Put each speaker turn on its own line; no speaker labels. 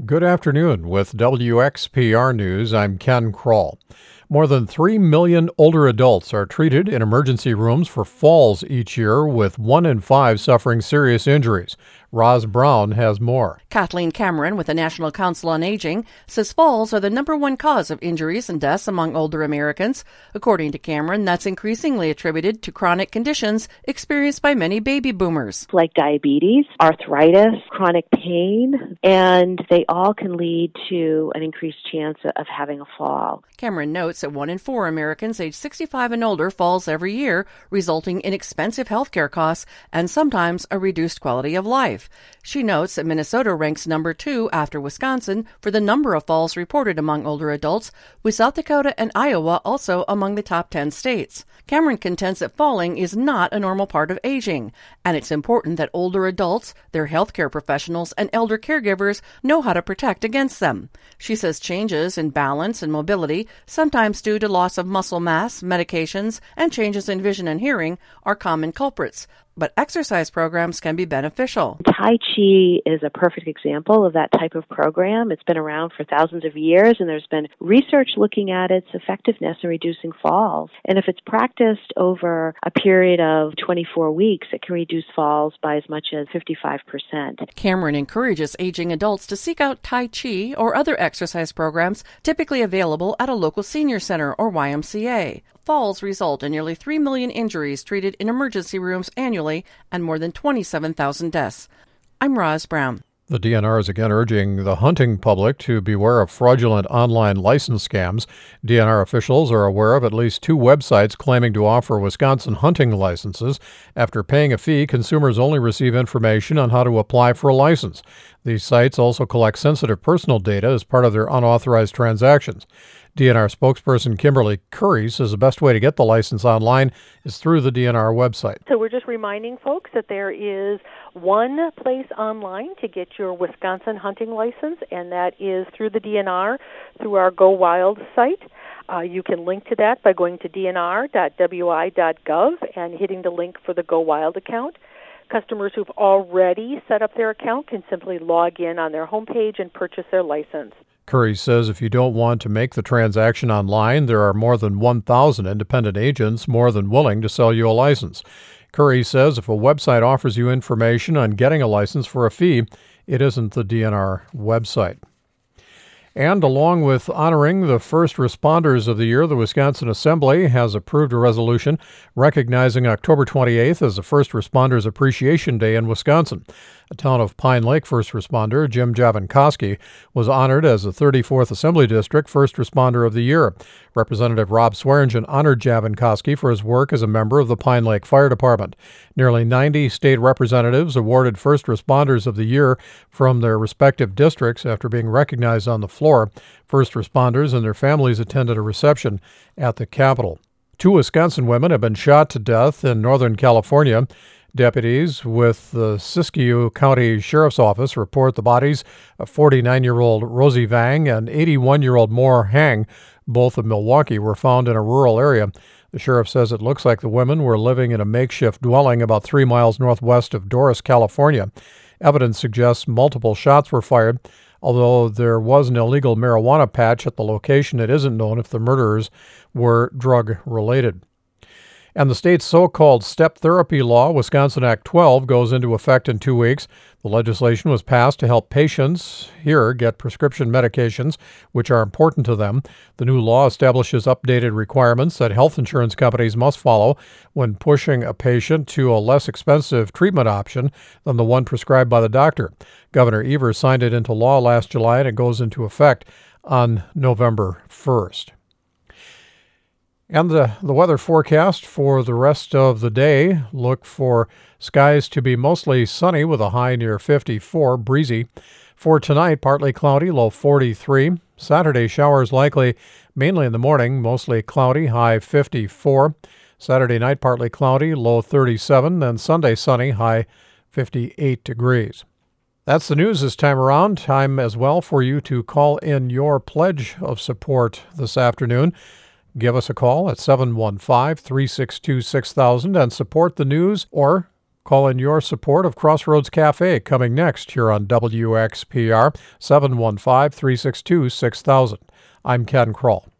Good afternoon. With WXPR News, I'm Ken Kroll. More than 3 million older adults are treated in emergency rooms for falls each year, with 1 in 5 suffering serious injuries. Roz Brown has more.
Kathleen Cameron with the National Council on Aging says falls are the #1 cause of injuries and deaths among older Americans. According to Cameron, that's increasingly attributed to chronic conditions experienced by many baby boomers.
Like diabetes, arthritis, chronic pain, and they all can lead to an increased chance of having a fall.
Cameron notes that 1 in 4 Americans aged 65 and older falls every year, resulting in expensive health care costs and sometimes a reduced quality of life. She notes that Minnesota ranks #2 after Wisconsin for the number of falls reported among older adults, with South Dakota and Iowa also among the top 10 states. Cameron contends that falling is not a normal part of aging, and it's important that older adults, their healthcare professionals, and elder caregivers know how to protect against them. She says changes in balance and mobility, sometimes due to loss of muscle mass, medications, and changes in vision and hearing, are common culprits, but exercise programs can be beneficial.
Tai Chi is a perfect example of that type of program. It's been around for thousands of years, and there's been research looking at its effectiveness in reducing falls. And if it's practiced over a period of 24 weeks, it can reduce falls by as much as 55%.
Cameron encourages aging adults to seek out Tai Chi or other exercise programs typically available at a local senior center or YMCA. Falls result in nearly 3 million injuries treated in emergency rooms annually and more than 27,000 deaths. I'm Roz Brown.
The DNR is again urging the hunting public to beware of fraudulent online license scams. DNR officials are aware of at least 2 websites claiming to offer Wisconsin hunting licenses. After paying a fee, consumers only receive information on how to apply for a license. These sites also collect sensitive personal data as part of their unauthorized transactions. DNR spokesperson Kimberly Curry says the best way to get the license online is through the DNR website.
So we're just reminding folks that there is one place online to get your Wisconsin hunting license, and that is through the DNR, through our Go Wild site. You can link to that by going to dnr.wi.gov and hitting the link for the Go Wild account. Customers who've already set up their account can simply log in on their homepage and purchase their license.
Curry says if you don't want to make the transaction online, there are more than 1,000 independent agents more than willing to sell you a license. Curry says if a website offers you information on getting a license for a fee, it isn't the DNR website. And along with honoring the first responders of the year, the Wisconsin Assembly has approved a resolution recognizing October 28th as the First Responders Appreciation Day in Wisconsin. A town of Pine Lake first responder, Jim Javankoski, was honored as the 34th Assembly District First Responder of the Year. Representative Rob Swearingen honored Javankoski for his work as a member of the Pine Lake Fire Department. Nearly 90 state representatives awarded First Responders of the Year from their respective districts after being recognized on the floor. First responders and their families attended a reception at the Capitol. 2 Wisconsin women have been shot to death in Northern California. Deputies with the Siskiyou County Sheriff's Office report the bodies of 49-year-old Rosie Vang and 81-year-old Moore Hang, both of Milwaukee, were found in a rural area. The sheriff says it looks like the women were living in a makeshift dwelling about 3 miles northwest of Doris, California. Evidence suggests multiple shots were fired. Although there was an illegal marijuana patch at the location, it isn't known if the murderers were drug-related. And the state's so-called step therapy law, Wisconsin Act 12, goes into effect in 2 weeks. The legislation was passed to help patients here get prescription medications, which are important to them. The new law establishes updated requirements that health insurance companies must follow when pushing a patient to a less expensive treatment option than the one prescribed by the doctor. Governor Evers signed it into law last July, and it goes into effect on November 1st. And the weather forecast for the rest of the day, look for skies to be mostly sunny with a high near 54, breezy. For tonight, partly cloudy, low 43. Saturday, showers likely mainly in the morning, mostly cloudy, high 54. Saturday night, partly cloudy, low 37. Then Sunday, sunny, high 58 degrees. That's the news this time around. Time as well for you to call in your pledge of support this afternoon. Give us a call at 715-362-6000 and support the news, or Call in your support of Crossroads Cafe coming next here on WXPR 715-362-6000. I'm Ken Kroll.